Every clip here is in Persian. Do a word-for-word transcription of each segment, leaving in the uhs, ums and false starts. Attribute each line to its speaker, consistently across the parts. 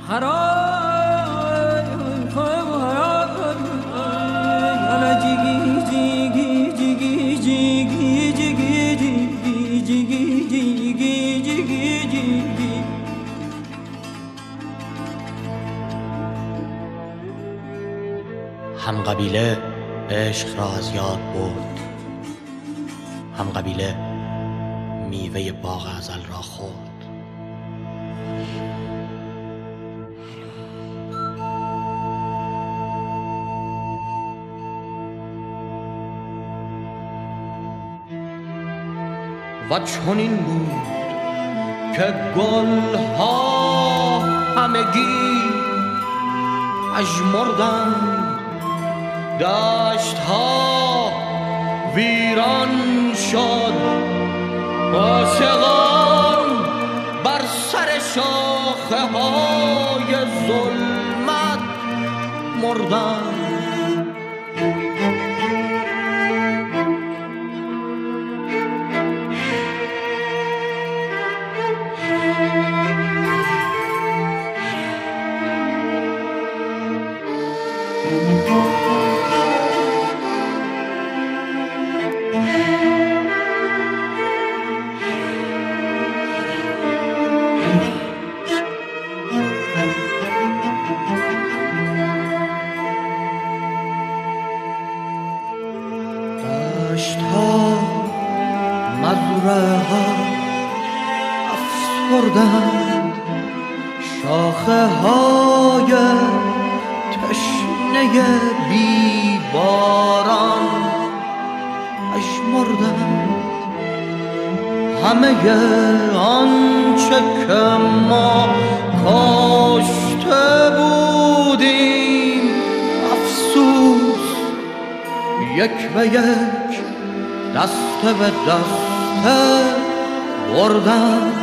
Speaker 1: هم قبیله عشق را از یاد برد، هم قبیله میوه باغ ازل را خورد.
Speaker 2: و چنین بود که گلها همگی اژمردند، دشتها ویران شد، عاشقان بر سر شاخه های ظلمت مردند. دشت‌ها مزرعه‌ها افسردند، شاخه‌های تشنه بی باران اژمردند. همه آنچه که ما کاشته بودیم افسوس یک به یک دسته به دسته بردند.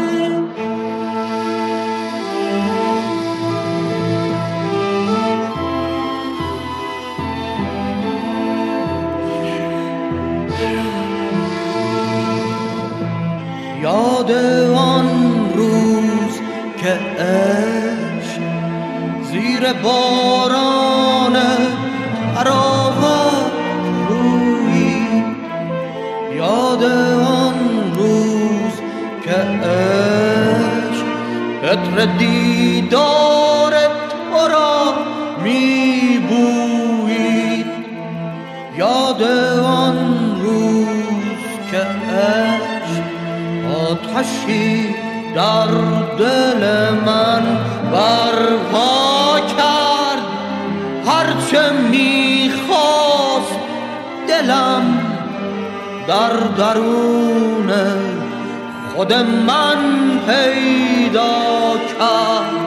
Speaker 2: یاد آن روز که عشق زیر باران تراوت رویی، یاد آن روز که عشق عطر دیدار تو را می بویید، یاد آن روز که عشق آتشی در دل من برپا کرد. هرچه میخواست دلم در درون خود من پیدا کرد.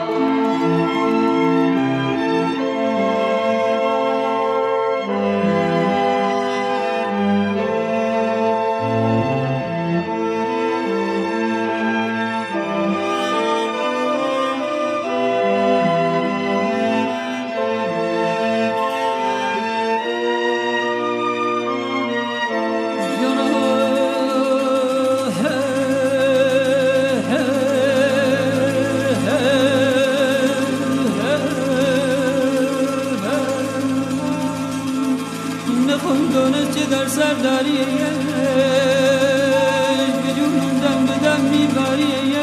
Speaker 3: در سر داری به جونم دم به دم میبری،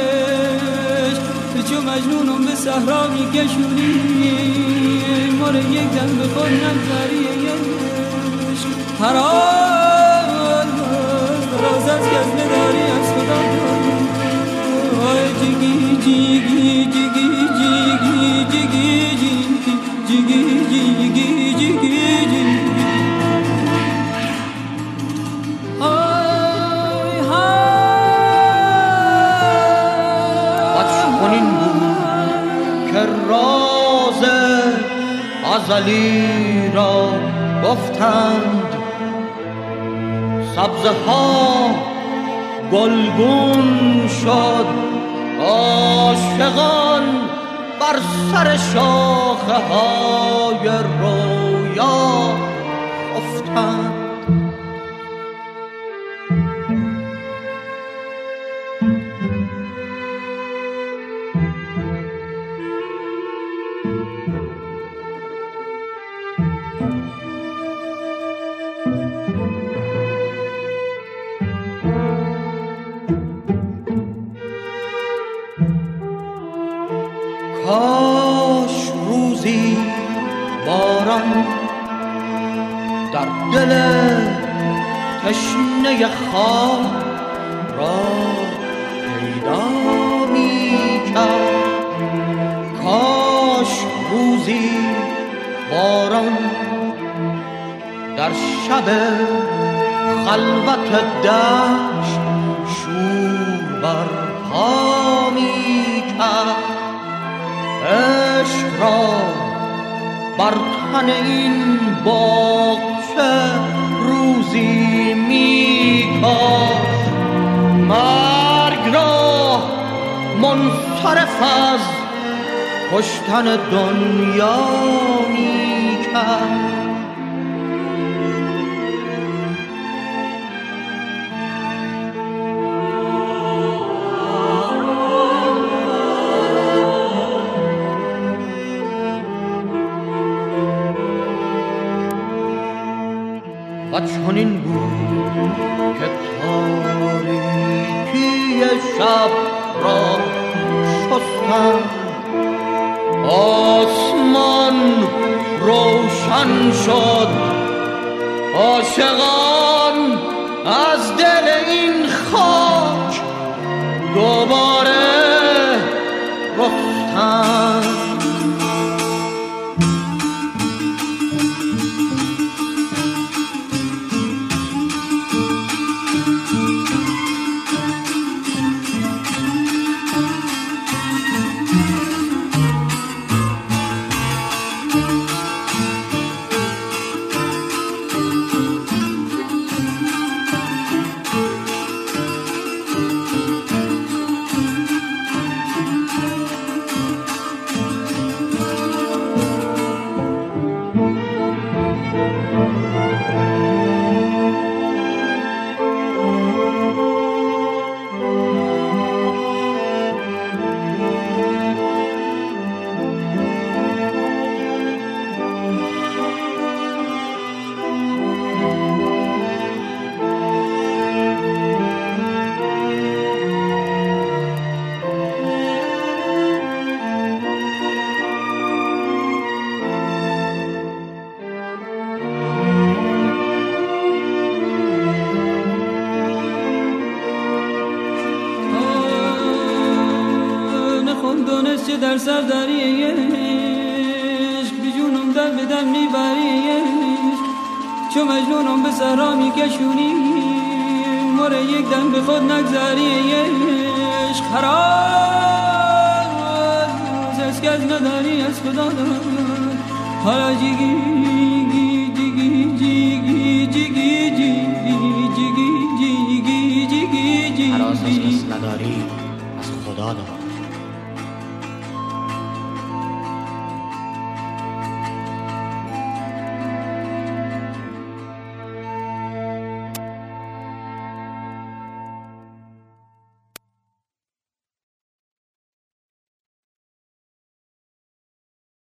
Speaker 3: چو مجنونم به صحرا میکشونی، ما رو یک دم به خود نگذاری. هر آن راز از کس نداری از خدا جگی جگی جگی جگی جگی جگی جگی جگی جگی.
Speaker 2: راز ازلی را گفتند، سبزه ها گلگون شد، عاشقان بر سر شاخه های رویا افتند. کاش روزی باران در دل تشنه خاک را پیدا می کرد. کاش روزی باران در شب خلوت دشت شور بر پا می کرد. عشق را بر تن این باغچه روزی می کاشت. مرگ را منصرف از کشتن دنیا می کرد. و چنین بود که تاریکی شب را شستند. آسمان روشن شد. عاشقان از دل این خاک دوباره رفتند.
Speaker 3: چه در سر داری عشق بی جونم دل به دل میبری عشق چو مجنونم به صحرا میکشونی مره یک دم به خود نگذاری عشق هراز از کس نداری از خدا دار حالا جیگی جیگی جیگی جیگی جیگی جیگی جیگی جیگی
Speaker 1: هراز از کس نداری از خدا دار